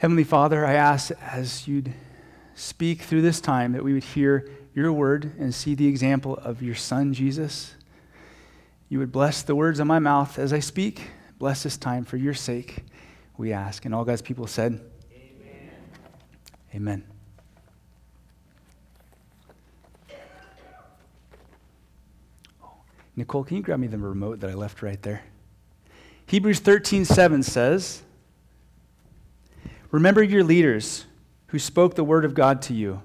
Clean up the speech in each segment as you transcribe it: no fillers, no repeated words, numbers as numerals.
Heavenly Father, I ask as you'd speak through this time that we would hear your word and see the example of your Son, Jesus. You would bless the words on my mouth as I speak. Bless this time for your sake, we ask. And all God's people said, Amen. Amen. Nicole, can you grab me the remote that I left right there? Hebrews 13:7 says, remember your leaders who spoke the word of God to you.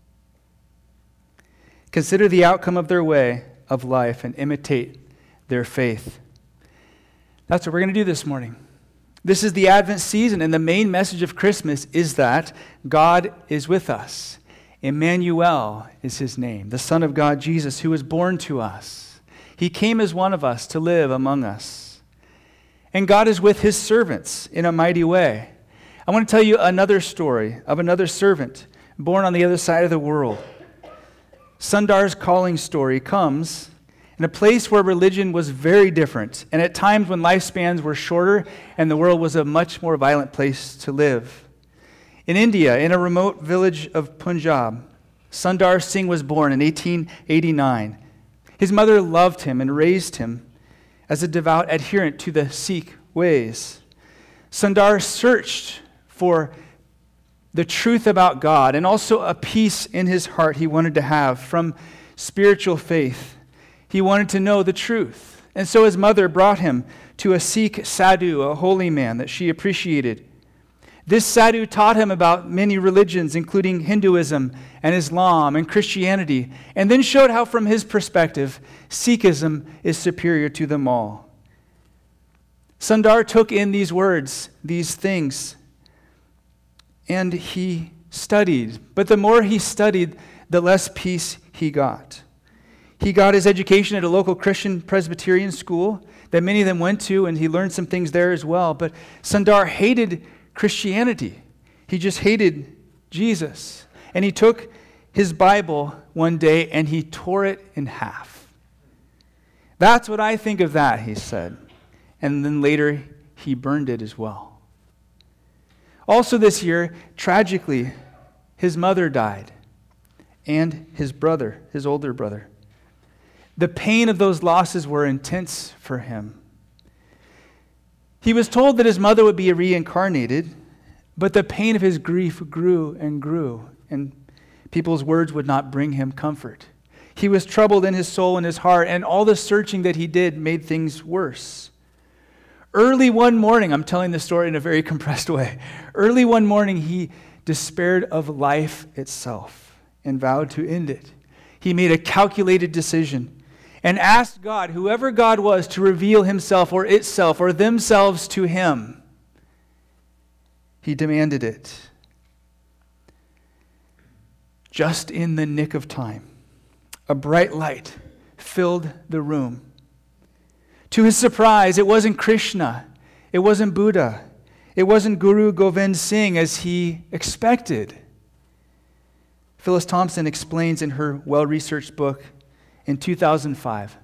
Consider the outcome of their way of life and imitate their faith. That's what we're going to do this morning. This is the Advent season, and the main message of Christmas is that God is with us. Emmanuel is his name, the Son of God, Jesus, who was born to us. He came as one of us to live among us. And God is with his servants in a mighty way. I want to tell you another story of another servant born on the other side of the world. Sundar's calling story comes in a place where religion was very different, and at times when lifespans were shorter and the world was a much more violent place to live. In India, in a remote village of Punjab, Sundar Singh was born in 1889. His mother loved him and raised him as a devout adherent to the Sikh ways. Sundar searched for the truth about God and also a peace in his heart he wanted to have from spiritual faith. He wanted to know the truth. And so his mother brought him to a Sikh sadhu, a holy man that she appreciated. This sadhu taught him about many religions, including Hinduism and Islam and Christianity, and then showed how, from his perspective, Sikhism is superior to them all. Sundar took in these words, these things, and he studied. But the more he studied, the less peace he got. He got his education at a local Christian Presbyterian school that many of them went to, and he learned some things there as well. But Sundar hated Christianity. He just hated Jesus. And he took his Bible one day and he tore it in half. That's what I think of that, he said. And then later he burned it as well. Also this year, tragically, his mother died and his brother, his older brother. The pain of those losses were intense for him. He was told that his mother would be reincarnated, but the pain of his grief grew, and people's words would not bring him comfort. He was troubled in his soul and his heart, and all the searching that he did made things worse. Early one morning, I'm telling this story in a very compressed way. Early one morning, he despaired of life itself and vowed to end it. He made a calculated decision and asked God, whoever God was, to reveal himself or itself or themselves to him. He demanded it. Just in the nick of time, a bright light filled the room. To his surprise, it wasn't Krishna, it wasn't Buddha, it wasn't Guru Govind Singh as he expected. Phyllis Thompson explains in her well-researched book in 2005,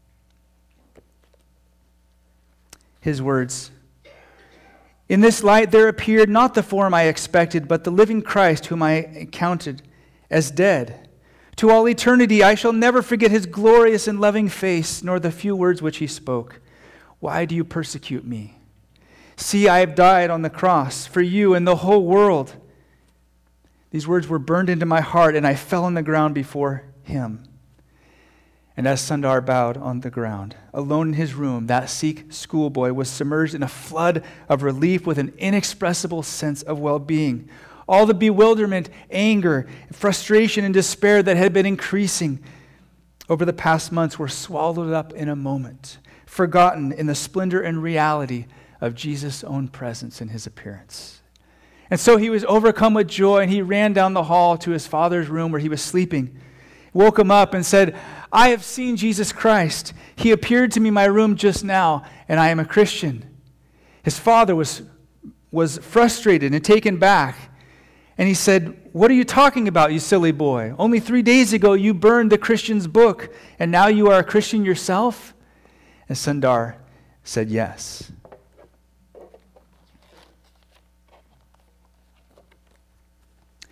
his words, "In this light there appeared not the form I expected, but the living Christ whom I counted as dead. To all eternity I shall never forget his glorious and loving face, nor the few words which he spoke. Why do you persecute me? See, I have died on the cross for you and the whole world." These words were burned into my heart, and I fell on the ground before him. And as Sundar bowed on the ground, alone in his room, that Sikh schoolboy was submerged in a flood of relief with an inexpressible sense of well-being. All the bewilderment, anger, frustration, and despair that had been increasing over the past months were swallowed up in a moment, forgotten in the splendor and reality of Jesus' own presence in his appearance. And so he was overcome with joy, and he ran down the hall to his father's room where he was sleeping, woke him up and said, "I have seen Jesus Christ. He appeared to me in my room just now, and I am a Christian." His father was frustrated and taken back. And he said, "What are you talking about, you silly boy? Only 3 days ago you burned the Christian's book, and now you are a Christian yourself?" And Sundar said yes.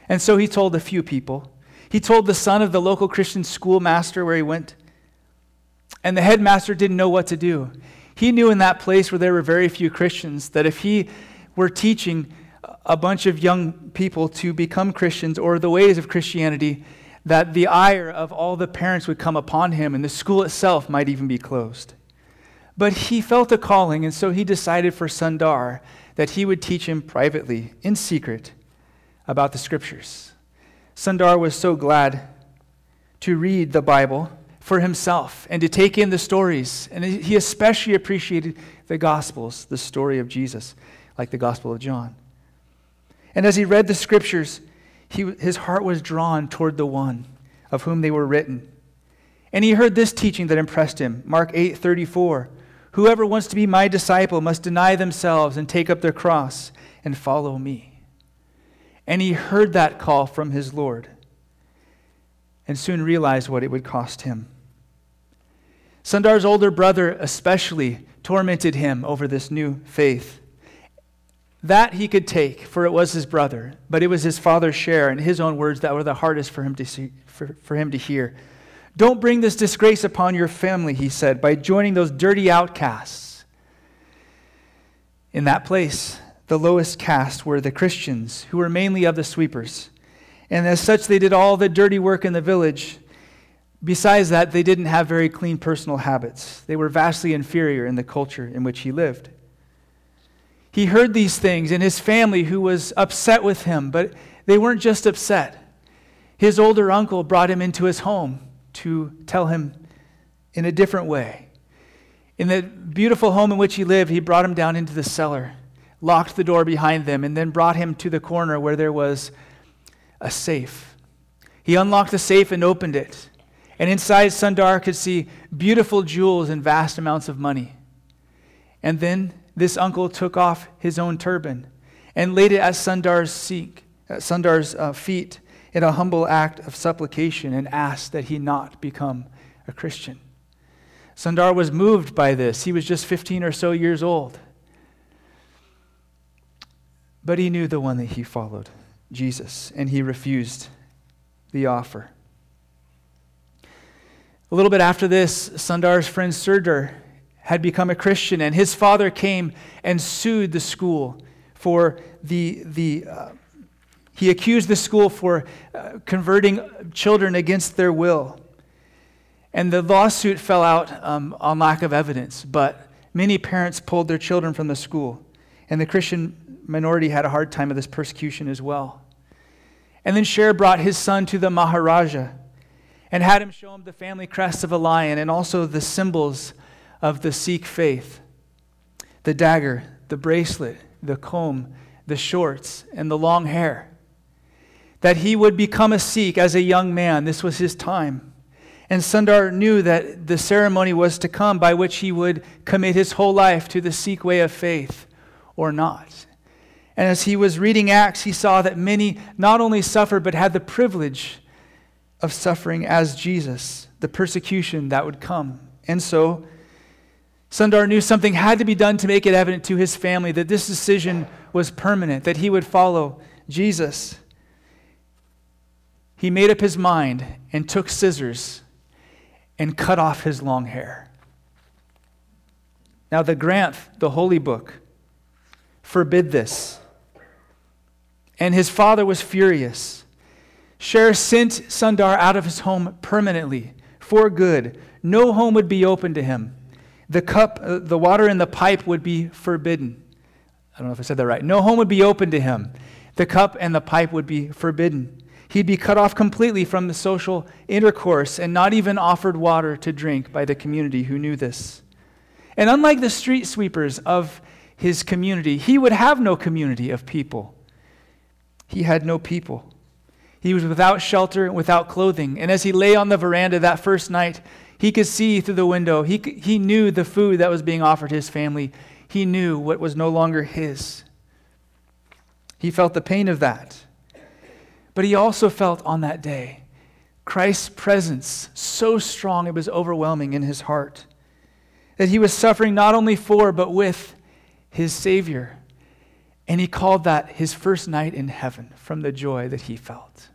And so he told a few people. He told the son of the local Christian schoolmaster where he went. And the headmaster didn't know what to do. He knew in that place where there were very few Christians that if he were teaching a bunch of young people to become Christians or the ways of Christianity, that the ire of all the parents would come upon him and the school itself might even be closed. But he felt a calling, and so he decided for Sundar that he would teach him privately, in secret, about the Scriptures. Sundar was so glad to read the Bible for himself and to take in the stories. And he especially appreciated the Gospels, the story of Jesus, like the Gospel of John. And as he read the Scriptures, his heart was drawn toward the one of whom they were written. And he heard this teaching that impressed him, Mark 8:34. Whoever wants to be my disciple must deny themselves and take up their cross and follow me. And he heard that call from his Lord and soon realized what it would cost him. Sundar's older brother especially tormented him over this new faith. That he could take, for it was his brother, but it was his father's share and his own words that were the hardest for him to hear. Don't bring this disgrace upon your family, he said, by joining those dirty outcasts. In that place, the lowest caste were the Christians, who were mainly of the sweepers. And as such, they did all the dirty work in the village. Besides that, they didn't have very clean personal habits. They were vastly inferior in the culture in which he lived. He heard these things, and his family, who was upset with him, but they weren't just upset. His older uncle brought him into his home to tell him in a different way. In the beautiful home in which he lived, he brought him down into the cellar, locked the door behind them, and then brought him to the corner where there was a safe. He unlocked the safe and opened it. And inside, Sundar could see beautiful jewels and vast amounts of money. And then this uncle took off his own turban and laid it at Sundar's feet in a humble act of supplication and asked that he not become a Christian. Sundar was moved by this. He was just 15 or so years old. But he knew the one that he followed, Jesus, and he refused the offer. A little bit after this, Sundar's friend Surdar had become a Christian, and his father came and sued the school for he accused the school for converting children against their will. And the lawsuit fell out on lack of evidence, but many parents pulled their children from the school, and the Christian minority had a hard time of this persecution as well. And then Sher brought his son to the Maharaja and had him show him the family crest of a lion and also the symbols of the Sikh faith, the dagger, the bracelet, the comb, the shorts, and the long hair. That he would become a Sikh as a young man. This was his time. And Sundar knew that the ceremony was to come by which he would commit his whole life to the Sikh way of faith or not. And as he was reading Acts, he saw that many not only suffered but had the privilege of suffering as Jesus, the persecution that would come. And so Sundar knew something had to be done to make it evident to his family that this decision was permanent, that he would follow Jesus. He made up his mind and took scissors and cut off his long hair. Now the Granth, the holy book, forbid this. And his father was furious. Sher sent Sundar out of his home permanently, for good. No home would be open to him. The water in the pipe would be forbidden. I don't know if I said that right. No home would be open to him. The cup and the pipe would be forbidden. He'd be cut off completely from the social intercourse and not even offered water to drink by the community who knew this. And unlike the street sweepers of his community, he would have no community of people. He had no people. He was without shelter, without clothing. And as he lay on the veranda that first night, he could see through the window. He knew the food that was being offered his family. He knew what was no longer his. He felt the pain of that. But he also felt on that day Christ's presence so strong it was overwhelming in his heart. That he was suffering not only for but with his Savior. And he called that his first night in heaven from the joy that he felt.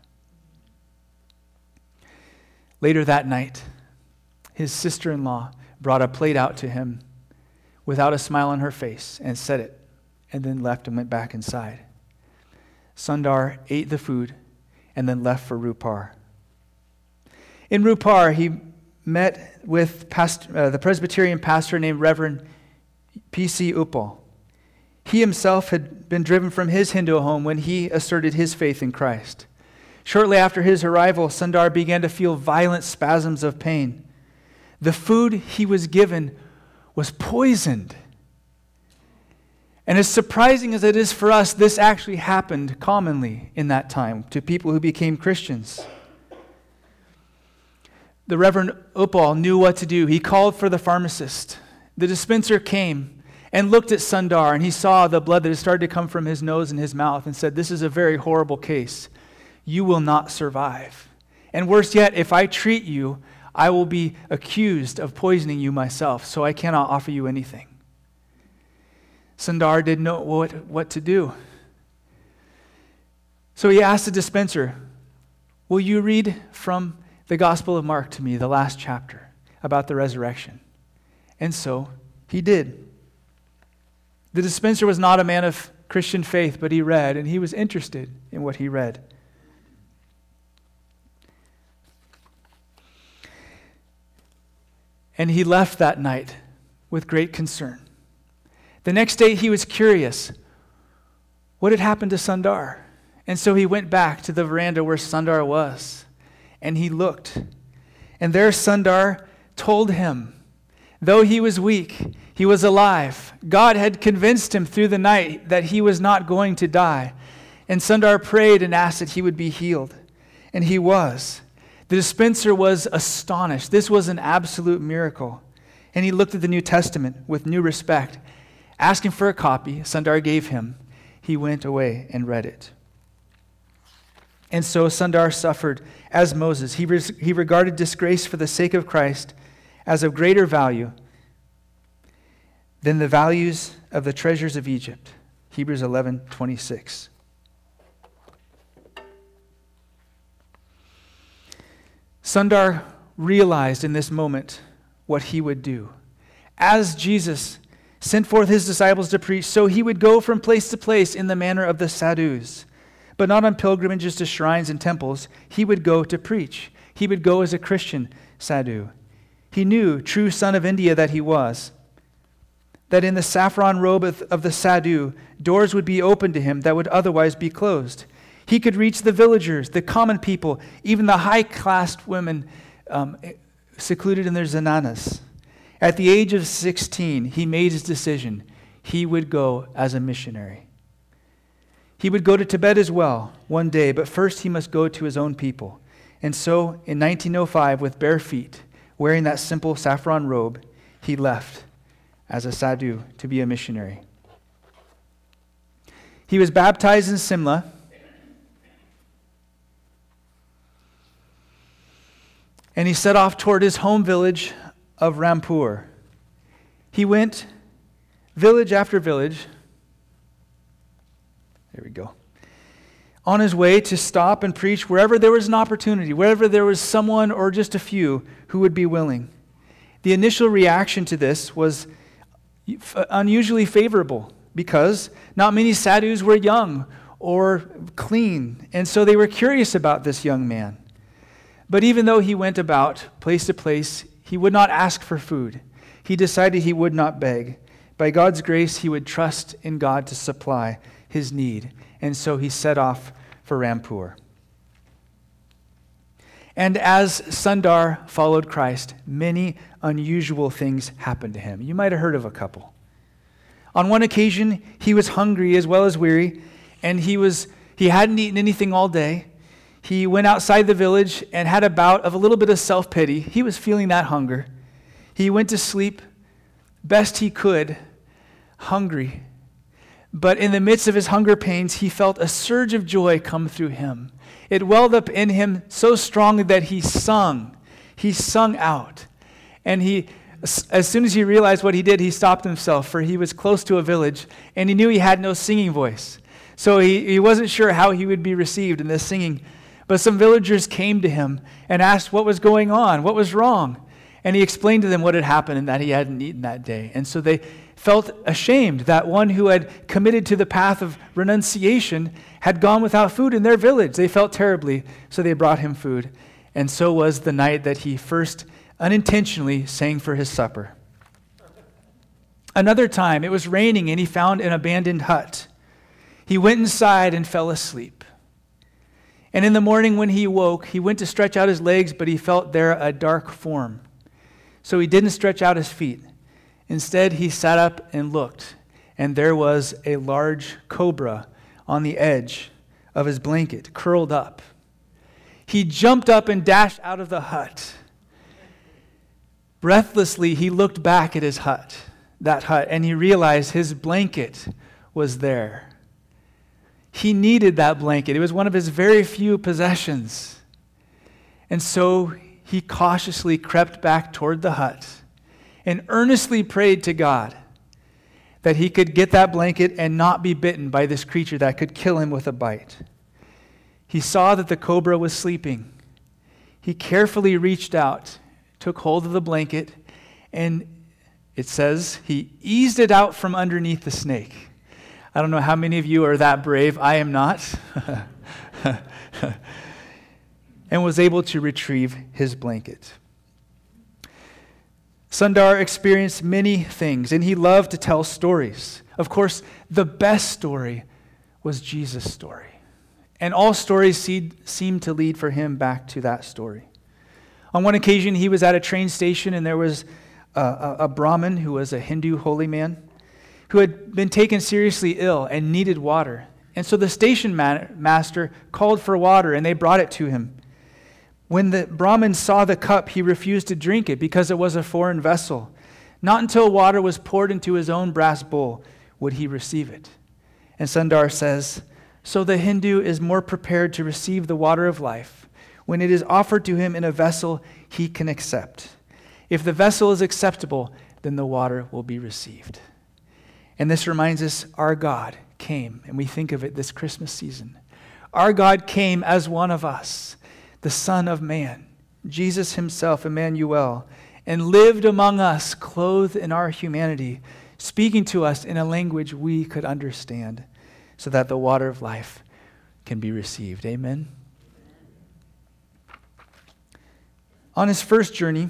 Later that night, his sister-in-law brought a plate out to him without a smile on her face and set it, and then left and went back inside. Sundar ate the food and then left for Rupar. In Rupar, he met with the Presbyterian pastor named Reverend P.C. Uppal. He himself had been driven from his Hindu home when he asserted his faith in Christ. Shortly after his arrival, Sundar began to feel violent spasms of pain. The food he was given was poisoned. And as surprising as it is for us, this actually happened commonly in that time to people who became Christians. The Reverend Uppal knew what to do. He called for the pharmacist. The dispenser came and looked at Sundar, and he saw the blood that had started to come from his nose and his mouth and said, "This is a very horrible case. You will not survive. And worse yet, if I treat you, I will be accused of poisoning you myself, so I cannot offer you anything." Sundar didn't know what to do. So he asked the dispenser, "Will you read from the Gospel of Mark to me, the last chapter, about the resurrection?" And so he did. The dispenser was not a man of Christian faith, but he read, and he was interested in what he read. And he left that night with great concern. The next day he was curious. What had happened to Sundar? And so he went back to the veranda where Sundar was. And he looked. And there Sundar told him, though he was weak, he was alive. God had convinced him through the night that he was not going to die. And Sundar prayed and asked that he would be healed. And he was. The dispenser was astonished. This was an absolute miracle. And he looked at the New Testament with new respect. Asking for a copy, Sundar gave him. He went away and read it. And so Sundar suffered as Moses. He regarded disgrace for the sake of Christ as of greater value than the values of the treasures of Egypt. Hebrews 11:26. Sundar realized in this moment what he would do. As Jesus sent forth his disciples to preach, so he would go from place to place in the manner of the sadhus, but not on pilgrimages to shrines and temples. He would go to preach. He would go as a Christian sadhu. He knew, true son of India that he was, that in the saffron robe of the sadhu, doors would be opened to him that would otherwise be closed. He could reach the villagers, the common people, even the high-classed women secluded in their zananas. At the age of 16, he made his decision. He would go as a missionary. He would go to Tibet as well one day, but first he must go to his own people. And so, in 1905, with bare feet, wearing that simple saffron robe, he left as a sadhu to be a missionary. He was baptized in Simla. And he set off toward his home village of Rampur. He went village after village. There we go. On his way to stop and preach wherever there was an opportunity, wherever there was someone or just a few who would be willing. The initial reaction to this was unusually favorable because not many sadhus were young or clean, and so they were curious about this young man. But even though he went about place to place, he would not ask for food. He decided he would not beg. By God's grace, he would trust in God to supply his need. And so he set off for Rampur. And as Sundar followed Christ, many unusual things happened to him. You might have heard of a couple. On one occasion, he was hungry as well as weary, and he hadn't eaten anything all day. He went outside the village and had a bout of a little bit of self-pity. He was feeling that hunger. He went to sleep best he could, hungry. But in the midst of his hunger pains, he felt a surge of joy come through him. It welled up in him so strongly that he sung. He sung out. And he as soon as he realized what he did, he stopped himself, for he was close to a village, and he knew he had no singing voice. So he wasn't sure how he would be received in this singing. But some villagers came to him and asked what was going on, what was wrong. And he explained to them what had happened and that he hadn't eaten that day. And so they felt ashamed that one who had committed to the path of renunciation had gone without food in their village. They felt terribly, so they brought him food. And so was the night that he first unintentionally sang for his supper. Another time, it was raining and he found an abandoned hut. He went inside and fell asleep. And in the morning when he woke, he went to stretch out his legs, but he felt there a dark form. So he didn't stretch out his feet. Instead, he sat up and looked, and there was a large cobra on the edge of his blanket, curled up. He jumped up and dashed out of the hut. Breathlessly, he looked back at that hut, and he realized his blanket was there. He needed that blanket. It was one of his very few possessions. And so he cautiously crept back toward the hut and earnestly prayed to God that he could get that blanket and not be bitten by this creature that could kill him with a bite. He saw that the cobra was sleeping. He carefully reached out, took hold of the blanket, and it says he eased it out from underneath the snake. I don't know how many of you are that brave. I am not. And was able to retrieve his blanket. Sundar experienced many things, and he loved to tell stories. Of course, the best story was Jesus' story. And all stories seemed to lead for him back to that story. On one occasion, he was at a train station, and there was a Brahmin who was a Hindu holy man who had been taken seriously ill and needed water. And so the station master called for water, and they brought it to him. When the Brahmin saw the cup, he refused to drink it because it was a foreign vessel. Not until water was poured into his own brass bowl would he receive it. And Sundar says, so the Hindu is more prepared to receive the water of life when it is offered to him in a vessel he can accept. If the vessel is acceptable, then the water will be received. And this reminds us our God came, and we think of it this Christmas season. Our God came as one of us, the Son of Man, Jesus himself, Emmanuel, and lived among us, clothed in our humanity, speaking to us in a language we could understand, so that the water of life can be received. Amen. On his first journey,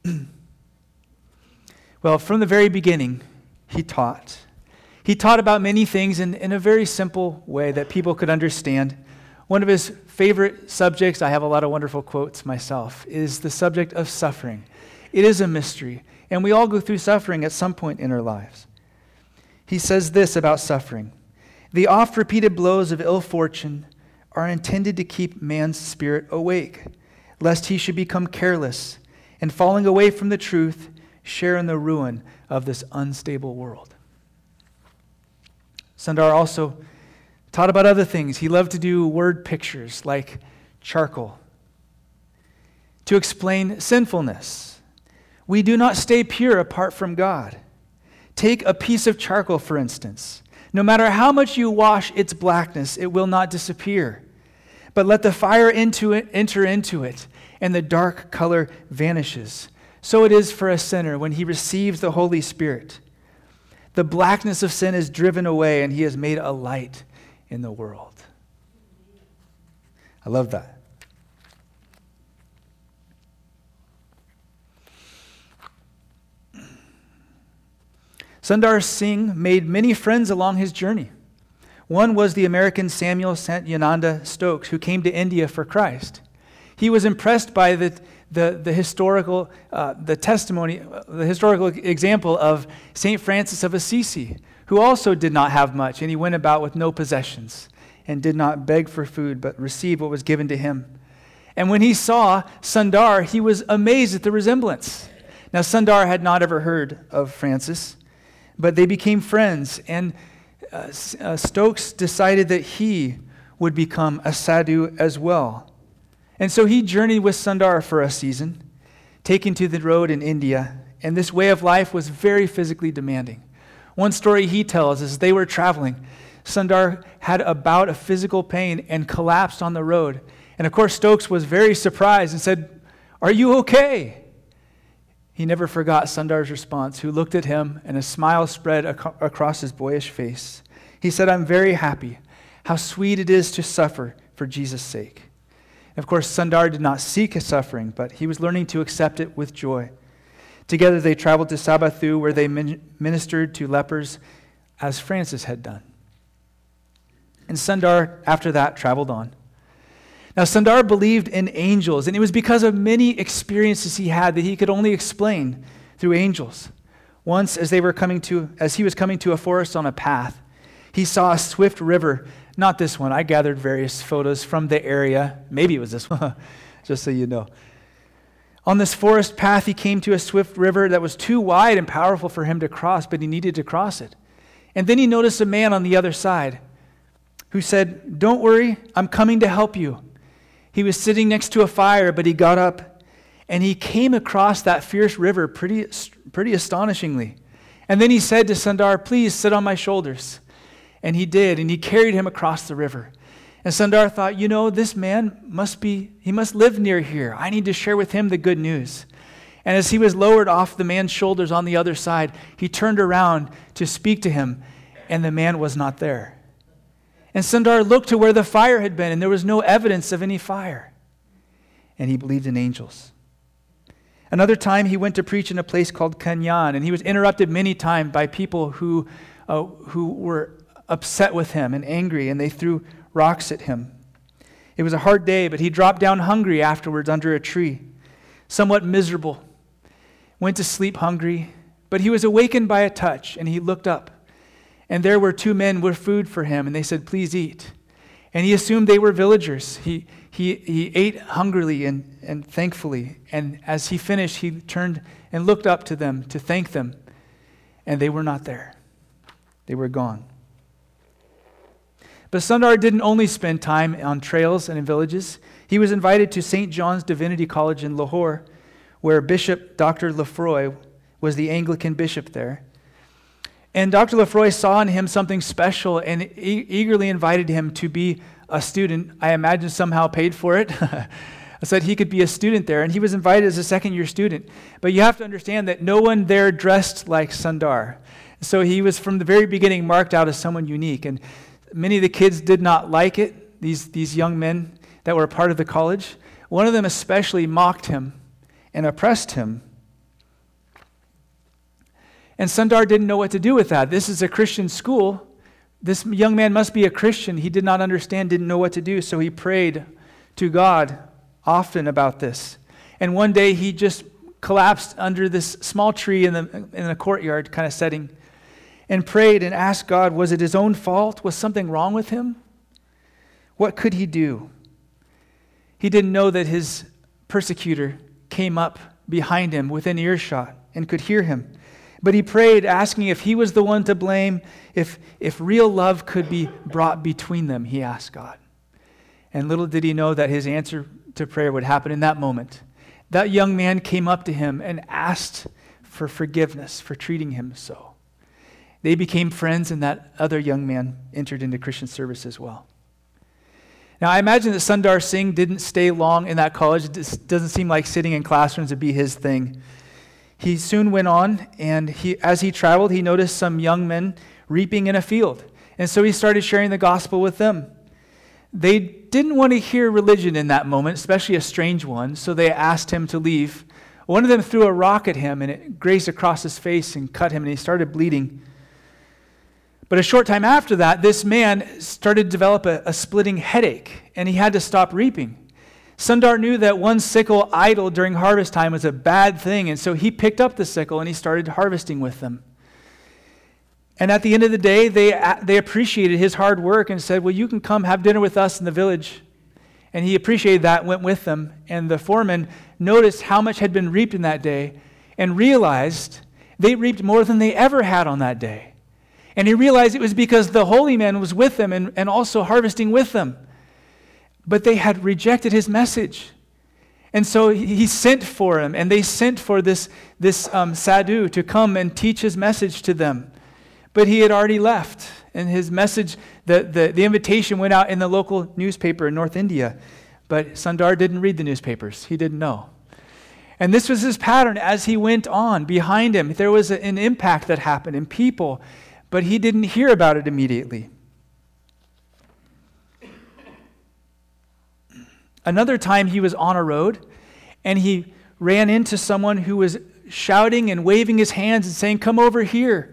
from the very beginning, he taught. He taught about many things in a very simple way that people could understand. One of his favorite subjects, I have a lot of wonderful quotes myself, is the subject of suffering. It is a mystery, and we all go through suffering at some point in our lives. He says this about suffering: the oft-repeated blows of ill fortune are intended to keep man's spirit awake, lest he should become careless and, falling away from the truth, share in the ruin of this unstable world. Sundar also taught about other things. He loved to do word pictures like charcoal to explain sinfulness. We do not stay pure apart from God. Take a piece of charcoal, for instance. No matter how much you wash its blackness, it will not disappear. But let the fire enter into it, and the dark color vanishes. So it is for a sinner when he receives the Holy Spirit. The blackness of sin is driven away, and he is made a light in the world. I love that. Sundar Singh made many friends along his journey. One was the American Samuel Satyananda Stokes, who came to India for Christ. He was impressed by the historical example of St. Francis of Assisi, who also did not have much, and he went about with no possessions and did not beg for food, but received what was given to him. And when he saw Sundar, he was amazed at the resemblance. Now, Sundar had not ever heard of Francis, but they became friends, and Stokes decided that he would become a sadhu as well. And so he journeyed with Sundar for a season, taken to the road in India, and this way of life was very physically demanding. One story he tells is they were traveling. Sundar had a bout of physical pain and collapsed on the road. And of course, Stokes was very surprised and said, "Are you okay?" He never forgot Sundar's response, who looked at him and a smile spread across his boyish face. He said, "I'm very happy. How sweet it is to suffer for Jesus' sake." And of course, Sundar did not seek his suffering, but he was learning to accept it with joy. Together they traveled to Sabathu, where they ministered to lepers, as Francis had done. And Sundar, after that, traveled on. Now, Sundar believed in angels, and it was because of many experiences he had that he could only explain through angels. Once, as he was coming to a forest on a path, he saw a swift river. Not this one. I gathered various photos from the area. Maybe it was this one, just so you know. On this forest path, he came to a swift river that was too wide and powerful for him to cross, but he needed to cross it. And then he noticed a man on the other side who said, "Don't worry, I'm coming to help you." He was sitting next to a fire, but he got up and he came across that fierce river pretty astonishingly. And then he said to Sundar, "Please sit on my shoulders." And he did, and he carried him across the river. And Sundar thought, this man must live near here. I need to share with him the good news. And as he was lowered off the man's shoulders on the other side, he turned around to speak to him, and the man was not there. And Sundar looked to where the fire had been, and there was no evidence of any fire. And he believed in angels. Another time, he went to preach in a place called Kanyan, and he was interrupted many times by people who were upset with him and angry, and they threw rocks at him. It was a hard day, but he dropped down hungry afterwards under a tree, somewhat miserable. Went to sleep hungry, but he was awakened by a touch, and he looked up. And there were two men with food for him, and they said, "Please eat." And he assumed they were villagers. He ate hungrily and thankfully. And as he finished, he turned and looked up to them to thank them. And they were not there. They were gone. But Sundar didn't only spend time on trails and in villages. He was invited to St. John's Divinity College in Lahore, where Bishop Dr. Lefroy was the Anglican bishop there. And Dr. Lefroy saw in him something special and eagerly invited him to be a student. I imagine somehow paid for it. Said he could be a student there, and he was invited as a second-year student. But you have to understand that no one there dressed like Sundar. So he was from the very beginning marked out as someone unique. And many of the kids did not like it, these young men that were a part of the college. One of them especially mocked him and oppressed him. And Sundar didn't know what to do with that. This is a Christian school. This young man must be a Christian. He did not understand, didn't know what to do, so he prayed to God often about this. And one day he just collapsed under this small tree in a courtyard kind of setting and prayed and asked God, was it his own fault? Was something wrong with him? What could he do? He didn't know that his persecutor came up behind him within earshot and could hear him. But he prayed, asking if he was the one to blame, if real love could be brought between them, he asked God. And little did he know that his answer to prayer would happen in that moment. That young man came up to him and asked for forgiveness for treating him so. They became friends, and that other young man entered into Christian service as well. Now, I imagine that Sundar Singh didn't stay long in that college. It doesn't seem like sitting in classrooms would be his thing. He soon went on, and as he traveled, he noticed some young men reaping in a field. And so he started sharing the gospel with them. They didn't want to hear religion in that moment, especially a strange one, so they asked him to leave. One of them threw a rock at him, and it grazed across his face and cut him, and he started bleeding. But a short time after that, this man started to develop a splitting headache, and he had to stop reaping. Sundar knew that one sickle idle during harvest time was a bad thing, and so he picked up the sickle and he started harvesting with them. And at the end of the day, they appreciated his hard work and said, well, you can come have dinner with us in the village. And he appreciated that, went with them. And the foreman noticed how much had been reaped in that day and realized they reaped more than they ever had on that day. And he realized it was because the holy man was with them and also harvesting with them. But they had rejected his message. And so he sent for him, and they sent for this sadhu to come and teach his message to them. But he had already left, and his message, the invitation went out in the local newspaper in North India. But Sundar didn't read the newspapers. He didn't know. And this was his pattern as he went on. Behind him, there was an impact that happened in people, but he didn't hear about it immediately. Another time he was on a road, and he ran into someone who was shouting and waving his hands and saying, "Come over here."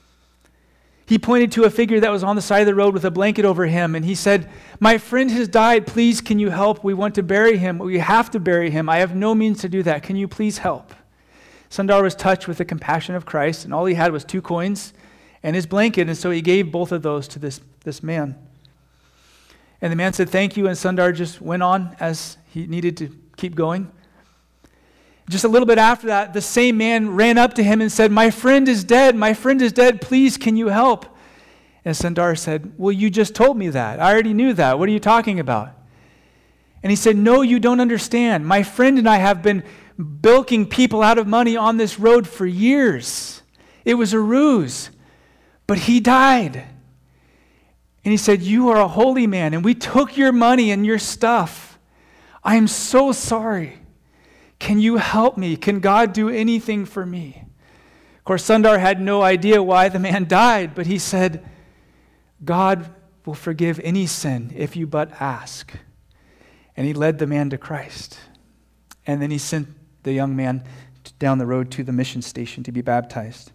He pointed to a figure that was on the side of the road with a blanket over him, and he said, "My friend has died. Please, can you help? We want to bury him. We have to bury him. I have no means to do that. Can you please help?" Sundar was touched with the compassion of Christ, and all he had was 2 coins and his blanket, and so he gave both of those to this man. And the man said, "Thank you," and Sundar just went on as he needed to keep going. Just a little bit after that, the same man ran up to him and said, "My friend is dead. My friend is dead. Please, can you help?" And Sundar said, "Well, you just told me that. I already knew that. What are you talking about?" And he said, "No, you don't understand. My friend and I have been bilking people out of money on this road for years. It was a ruse, but he died." And he said, "You are a holy man, and we took your money and your stuff. I am so sorry. Can you help me? Can God do anything for me?" Of course, Sundar had no idea why the man died, but he said, "God will forgive any sin if you but ask." And he led the man to Christ. And then he sent the young man down the road to the mission station to be baptized.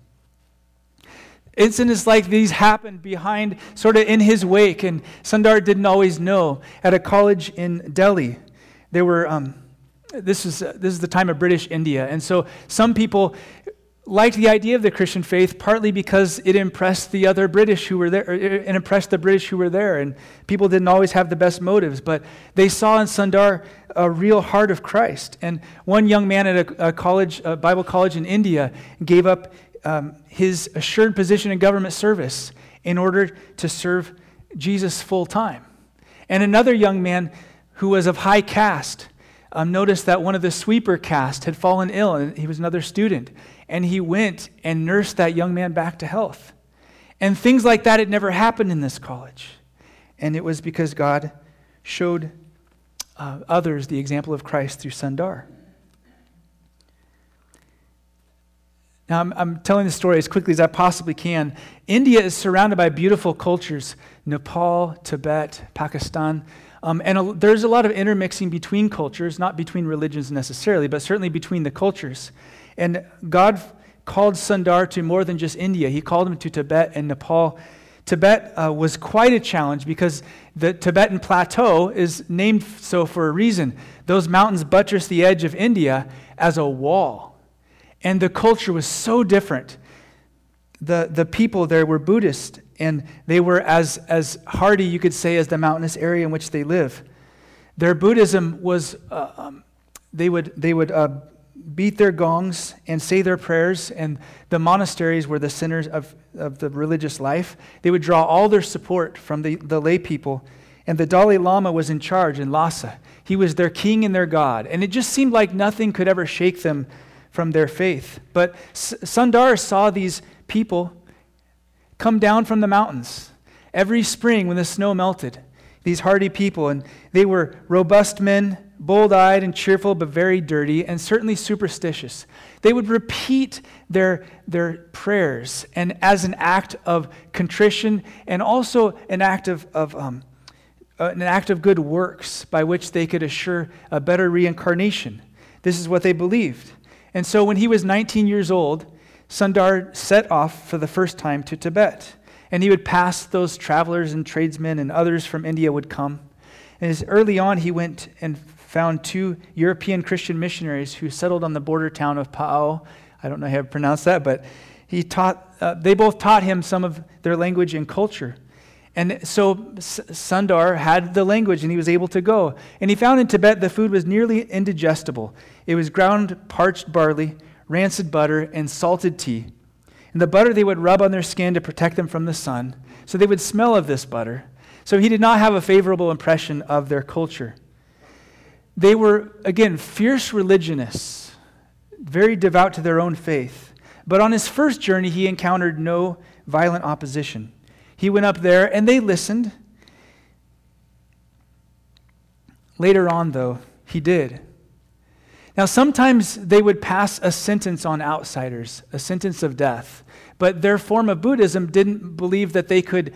Incidents like these happened behind, sort of in his wake, and Sundar didn't always know. At a college in Delhi, there were, this is the time of British India, and so some people liked the idea of the Christian faith partly because it impressed the other British who were there, it impressed the British who were there, and people didn't always have the best motives, but they saw in Sundar a real heart of Christ. And one young man at a Bible college in India gave up his assured position in government service in order to serve Jesus full time. And another young man who was of high caste noticed that one of the sweeper caste had fallen ill, and he was another student. And he went and nursed that young man back to health. And things like that had never happened in this college. And it was because God showed others the example of Christ through Sundar. Now, I'm telling the story as quickly as I possibly can. India is surrounded by beautiful cultures: Nepal, Tibet, Pakistan. And there's a lot of intermixing between cultures, not between religions necessarily, but certainly between the cultures. And God called Sundar to more than just India. He called him to Tibet and Nepal. Tibet was quite a challenge because the Tibetan plateau is named so for a reason. Those mountains buttress the edge of India as a wall. And the culture was so different. The people there were Buddhist, and they were as hardy, you could say, as the mountainous area in which they live. Their Buddhism was, they would beat their gongs and say their prayers, and the monasteries were the centers of the religious life. They would draw all their support from the lay people, and the Dalai Lama was in charge in Lhasa. He was their king and their god, and it just seemed like nothing could ever shake them from their faith. But Sundar saw these people come down from the mountains every spring when the snow melted, these hardy people, and they were robust men, bold-eyed and cheerful, but very dirty, and certainly superstitious. They would repeat their prayers, and as an act of contrition, and also an act of good works by which they could assure a better reincarnation. This is what they believed. And so when he was 19 years old, Sundar set off for the first time to Tibet. And he would pass those travelers and tradesmen, and others from India would come. And as early on, he went and found 2 European Christian missionaries who settled on the border town of Pao. I don't know how to pronounce that, but they both taught him some of their language and culture. And so Sundar had the language, and he was able to go. And he found in Tibet the food was nearly indigestible. It was ground parched barley, rancid butter, and salted tea. And the butter they would rub on their skin to protect them from the sun, so they would smell of this butter. So he did not have a favorable impression of their culture. They were, again, fierce religionists, very devout to their own faith. But on his first journey, he encountered no violent opposition. He went up there and they listened. Later on, though, he did. Now, sometimes they would pass a sentence on outsiders, a sentence of death. But their form of Buddhism didn't believe that they could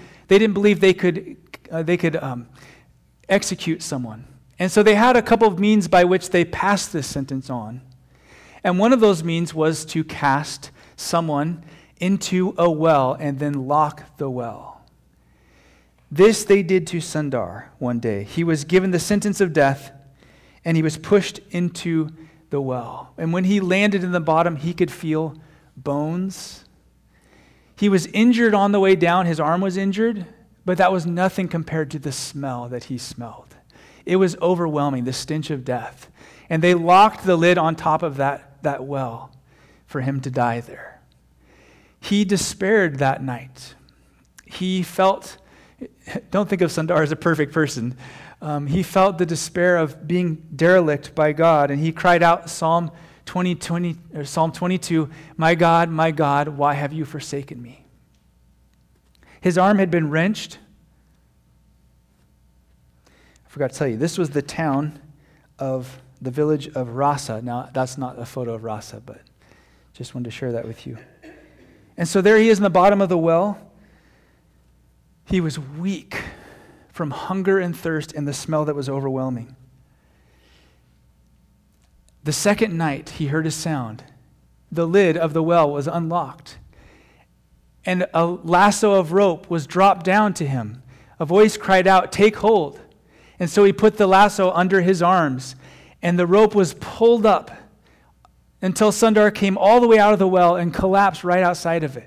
execute someone. And so they had a couple of means by which they passed this sentence on. And one of those means was to cast someone into a well and then lock the well. This they did to Sundar one day. He was given the sentence of death, and he was pushed into the well. And when he landed in the bottom, he could feel bones. He was injured on the way down. His arm was injured, but that was nothing compared to the smell that he smelled. It was overwhelming, the stench of death. And they locked the lid on top of that well for him to die there. He despaired that night. He felt, don't think of Sundar as a perfect person. He felt the despair of being derelict by God, and he cried out Psalm 22, my God, why have you forsaken me? His arm had been wrenched. I forgot to tell you, this was the town of the village of Rasa. Now, that's not a photo of Rasa, but just wanted to share that with you. And so there he is in the bottom of the well. He was weak from hunger and thirst and the smell that was overwhelming. The second night, he heard a sound. The lid of the well was unlocked, and a lasso of rope was dropped down to him. A voice cried out, "Take hold." And so he put the lasso under his arms, and the rope was pulled up until Sundar came all the way out of the well and collapsed right outside of it.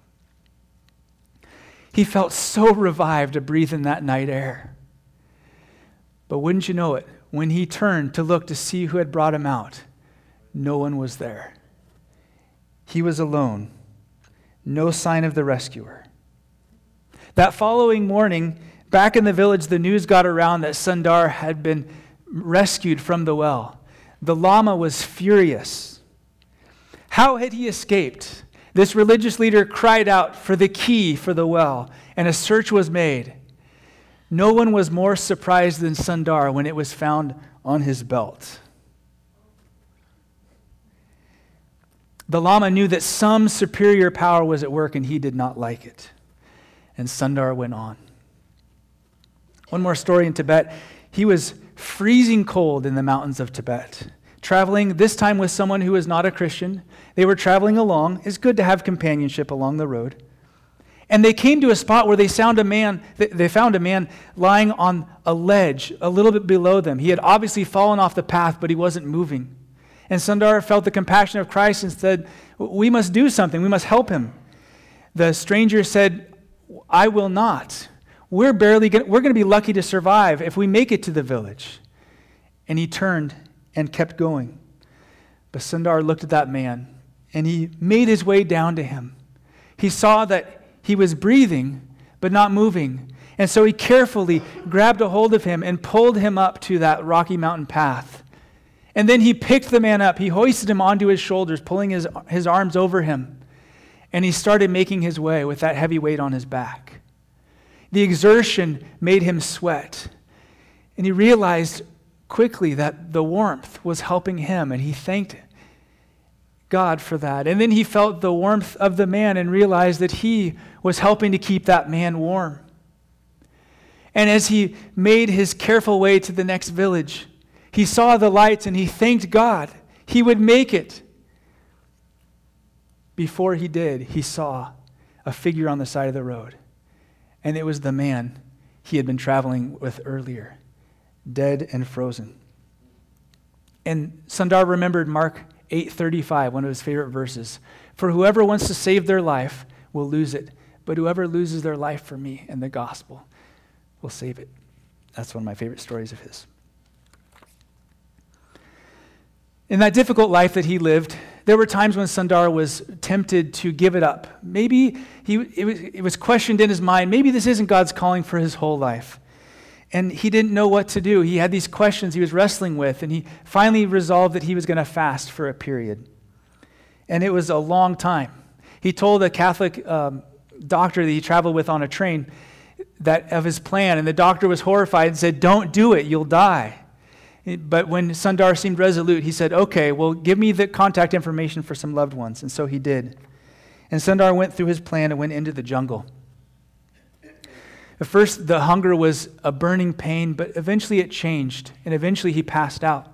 He felt so revived to breathe in that night air. But wouldn't you know it, when he turned to look to see who had brought him out, no one was there. He was alone. No sign of the rescuer. That following morning, back in the village, the news got around that Sundar had been rescued from the well. The Lama was furious. How had he escaped? This religious leader cried out for the key for the well, and a search was made. No one was more surprised than Sundar when it was found on his belt. The Lama knew that some superior power was at work, and he did not like it. And Sundar went on. One more story in Tibet. He was freezing cold in the mountains of Tibet, traveling this time with someone who was not a Christian. They were traveling along. It's good to have companionship along the road. And they came to a spot where they found a man lying on a ledge a little bit below them. He had obviously fallen off the path, but he wasn't moving. And Sundar felt the compassion of Christ and said, "We must do something. We must help him." The stranger said, "I will not. We're going to be lucky to survive if we make it to the village." And he turned and kept going. But Sundar looked at that man, and he made his way down to him. He saw that he was breathing, but not moving. And so he carefully grabbed a hold of him and pulled him up to that rocky mountain path. And then he picked the man up. He hoisted him onto his shoulders, pulling his arms over him. And he started making his way with that heavy weight on his back. The exertion made him sweat. And he realized quickly that the warmth was helping him, and he thanked God for that. And then he felt the warmth of the man and realized that he was helping to keep that man warm. And as he made his careful way to the next village, he saw the lights and he thanked God. He would make it. Before he did, he saw a figure on the side of the road. And it was the man he had been traveling with earlier, dead and frozen. And Sundar remembered Mark 8:35, one of his favorite verses. "For whoever wants to save their life will lose it, but whoever loses their life for me and the gospel will save it." That's one of my favorite stories of his. In that difficult life that he lived, there were times when Sundar was tempted to give it up. Maybe it was questioned in his mind, maybe this isn't God's calling for his whole life. And he didn't know what to do. He had these questions he was wrestling with, and he finally resolved that he was going to fast for a period. And it was a long time. He told a Catholic doctor that he traveled with on a train that of his plan, and the doctor was horrified and said, "Don't do it, you'll die." But when Sundar seemed resolute, he said, "Okay, well, give me the contact information for some loved ones." And so he did. And Sundar went through his plan and went into the jungle. At first, the hunger was a burning pain, but eventually it changed, and eventually he passed out.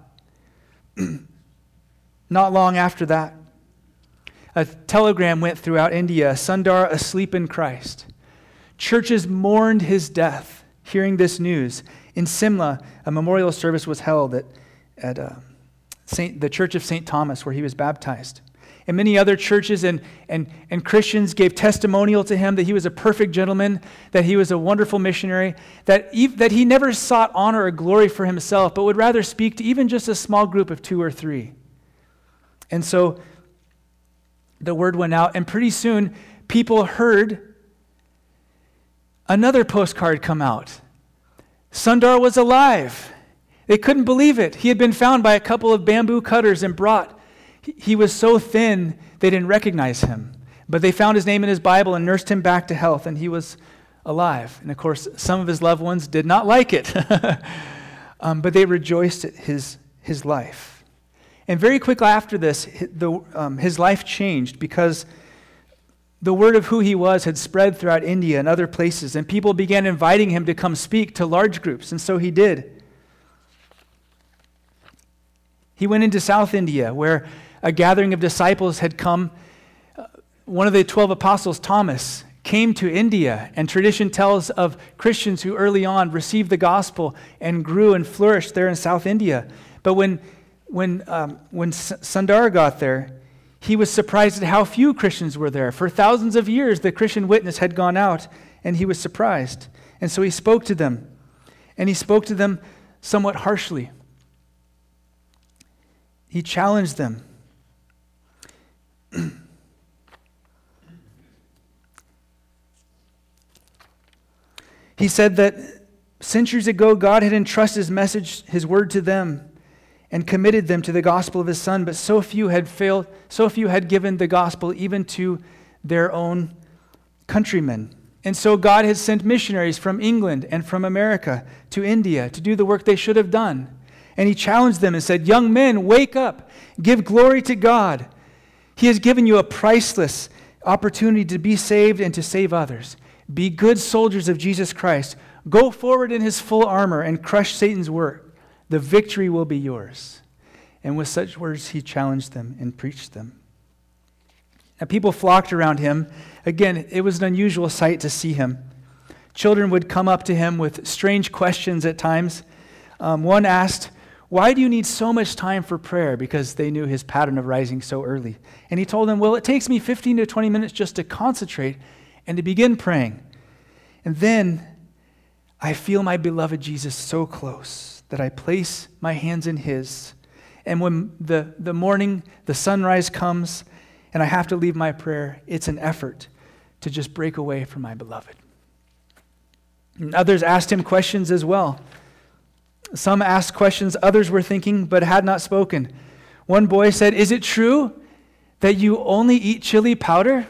Not long after that, a telegram went throughout India, Sundar asleep in Christ. Churches mourned his death, hearing this news. In Simla, a memorial service was held at the Church of St. Thomas, where he was baptized. And many other churches and Christians gave testimonial to him that he was a perfect gentleman, that he was a wonderful missionary, that he never sought honor or glory for himself, but would rather speak to even just a small group of 2 or 3. And so the word went out, and pretty soon people heard another postcard come out. Sundar was alive. They couldn't believe it. He had been found by a couple of bamboo cutters and brought. He was so thin, they didn't recognize him. But they found his name in his Bible and nursed him back to health, and he was alive. And of course, some of his loved ones did not like it. But they rejoiced at his life. And very quickly after this, his life changed because the word of who he was had spread throughout India and other places, and people began inviting him to come speak to large groups, and so he did. He went into South India, where a gathering of disciples had come. One of the 12 apostles, Thomas, came to India, and tradition tells of Christians who early on received the gospel and grew and flourished there in South India. But when Sundar got there, he was surprised at how few Christians were there. For thousands of years, the Christian witness had gone out, and he was surprised. And so he spoke to them, and he spoke to them somewhat harshly. He challenged them. He said that centuries ago, God had entrusted his message, his word to them, and committed them to the gospel of his Son, but so few had given the gospel even to their own countrymen. And so God had sent missionaries from England and from America to India to do the work they should have done. And he challenged them and said, "Young men, wake up, give glory to God. He has given you a priceless opportunity to be saved and to save others. Be good soldiers of Jesus Christ. Go forward in his full armor and crush Satan's work. The victory will be yours." And with such words, he challenged them and preached them. Now, people flocked around him. Again, it was an unusual sight to see him. Children would come up to him with strange questions at times. One asked, "Why do you need so much time for prayer?" Because they knew his pattern of rising so early. And he told them, "Well, it takes me 15 to 20 minutes just to concentrate and to begin praying. And then I feel my beloved Jesus so close that I place my hands in his. And when the morning, the sunrise comes, and I have to leave my prayer, it's an effort to just break away from my beloved." And others asked him questions as well. Some asked questions others were thinking but had not spoken. One boy said, "Is it true that you only eat chili powder?"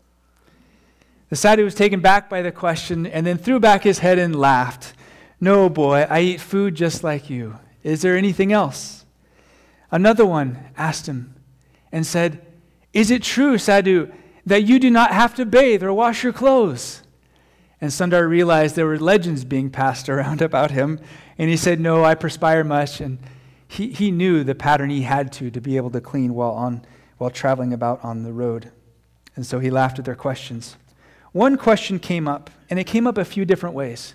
The sadhu was taken back by the question and then threw back his head and laughed. "No, boy, I eat food just like you. Is there anything else?" Another one asked him and said, "Is it true, sadhu, that you do not have to bathe or wash your clothes?" And Sundar realized there were legends being passed around about him, and he said, "No, I perspire much." And he knew the pattern he had to be able to clean while traveling about on the road. And so he laughed at their questions. One question came up, and it came up a few different ways.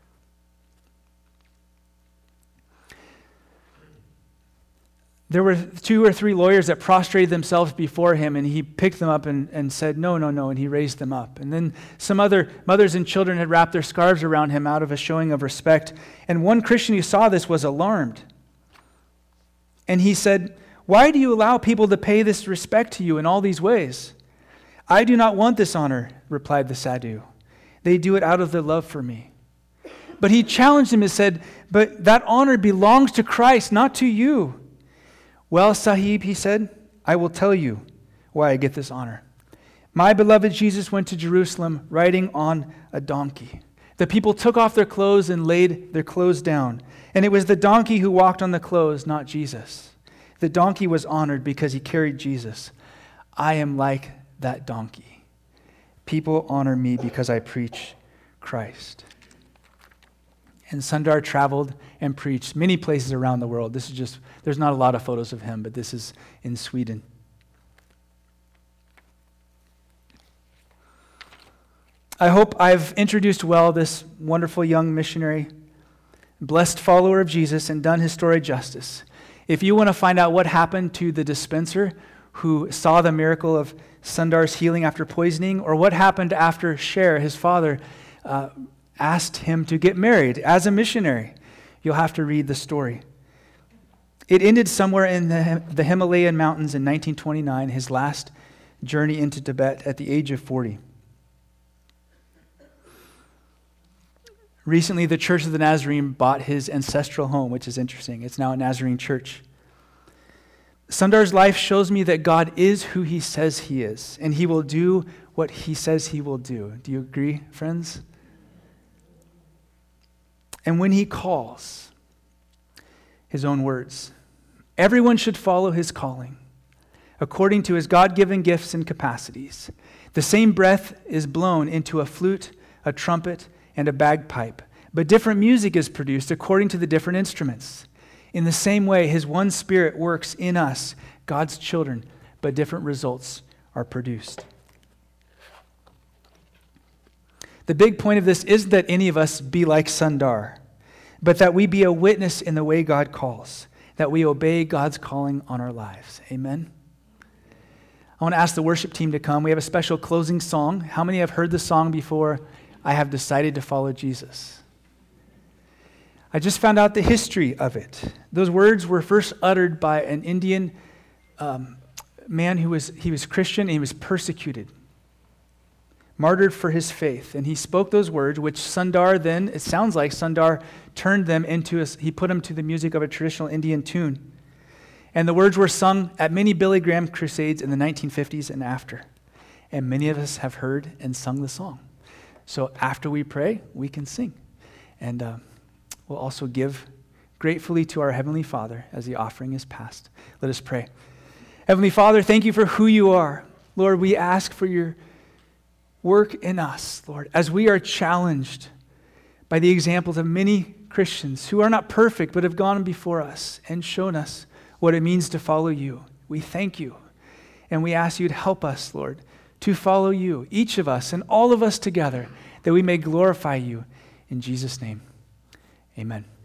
There were 2 or 3 lawyers that prostrated themselves before him, and he picked them up and said, "No, no, no," and he raised them up. And then some other mothers and children had wrapped their scarves around him out of a showing of respect. And one Christian who saw this was alarmed. And he said, "Why do you allow people to pay this respect to you in all these ways?" "I do not want this honor," replied the sadhu. "They do it out of their love for me. But he challenged him and said, but that honor belongs to Christ, not to you. Well, Sahib, he said, I will tell you why I get this honor. My beloved Jesus went to Jerusalem riding on a donkey. The people took off their clothes and laid their clothes down. And it was the donkey who walked on the clothes, not Jesus. The donkey was honored because he carried Jesus. I am like that donkey. People honor me because I preach Christ. And Sundar traveled and preached many places around the world. There's not a lot of photos of him, but this is in Sweden. I hope I've introduced well this wonderful young missionary, blessed follower of Jesus, and done his story justice. If you want to find out what happened to the dispenser who saw the miracle of Sundar's healing after poisoning, or what happened after Sher, his father, asked him to get married as a missionary, you'll have to read the story. It ended somewhere in the Himalayan mountains in 1929, his last journey into Tibet at the age of 40. Recently, the Church of the Nazarene bought his ancestral home, which is interesting. It's now a Nazarene church. Sundar's life shows me that God is who he says he is, and he will do what he says he will do. Do you agree, friends? And when he calls, his own words, everyone should follow his calling, according to his God-given gifts and capacities. The same breath is blown into a flute, a trumpet, and a bagpipe, but different music is produced according to the different instruments. In the same way, his one Spirit works in us, God's children, but different results are produced. The big point of this isn't that any of us be like Sundar, but that we be a witness in the way God calls, that we obey God's calling on our lives. Amen? I want to ask the worship team to come. We have a special closing song. How many have heard the song before? I have decided to follow Jesus. I just found out the history of it. Those words were first uttered by an Indian man he was Christian and he was persecuted, martyred for his faith. And he spoke those words, which Sundar then, it sounds like Sundar turned them into, he put them to the music of a traditional Indian tune. And the words were sung at many Billy Graham crusades in the 1950s and after. And many of us have heard and sung the song. So after we pray, we can sing. And we'll also give gratefully to our Heavenly Father as the offering is passed. Let us pray. Heavenly Father, thank you for who you are. Lord, we ask for your work in us, Lord, as we are challenged by the examples of many Christians who are not perfect but have gone before us and shown us what it means to follow you. We thank you. And we ask you to help us, Lord, to follow you, each of us and all of us together, that we may glorify you. In Jesus' name, amen.